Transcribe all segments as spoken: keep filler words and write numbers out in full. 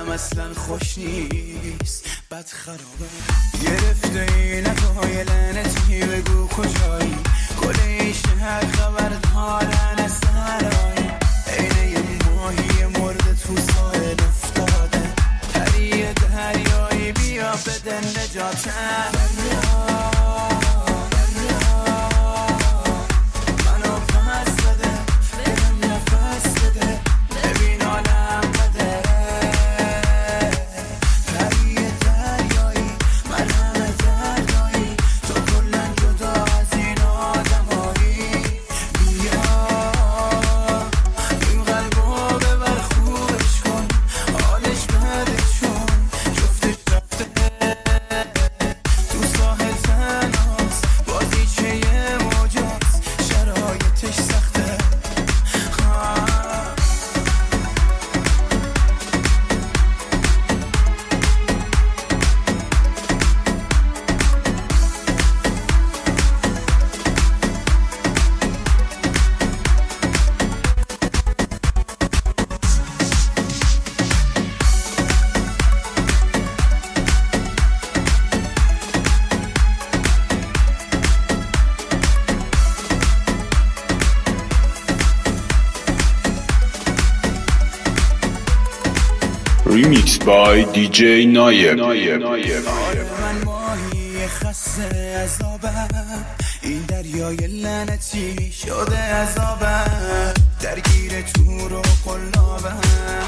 حالم اصلا خوش نیست، بد خرابه. گرفته این های لعنتی بگو کجایی، کل شهر خبر حالن از سرایی. اینه یه ماهی مرده تو ساحل افتاده، هریه دریایی بیا بدن نجاتم. Remix by دی جی نایب. من ماهی خسته عذابم، این دریای لعنتی شده عذابم. درگیر تو رو قلابم،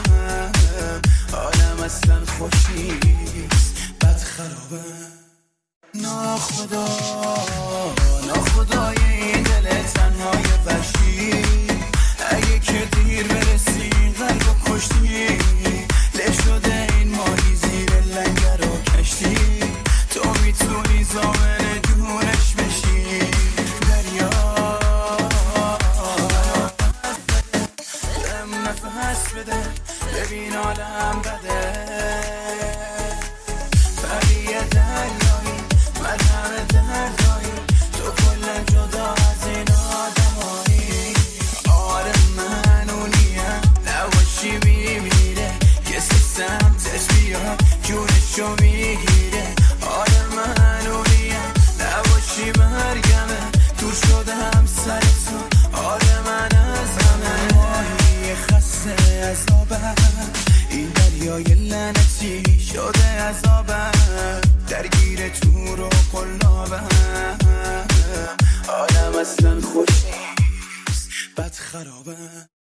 حالم اصلا خوش نیست، بد خرابم. ناخدا ناخدای این دل تنهای وحشی، اگه که دیر برسیم قلبو کشتی. له شده این ماهی زیر لنگر و کشتی، تو میتونی زامن جونش بشی. دریا دم نفس بده، ببین آدم بده. بقیه دریایی من همه دردایی، تو کلن جدا از این آدمایی. آره من اونیم نباشی میمیره، کسی سمتش بیاد جونشو میگیره. آره من اونیم نباشی مرگمه، دور شدم سر تو. آره من از همه ماهی خسته عذابم، این دریای لعنتی شده عذابم. درگیر تو رو قلابم، حالم اصلا خوش نیست، بد خرابم.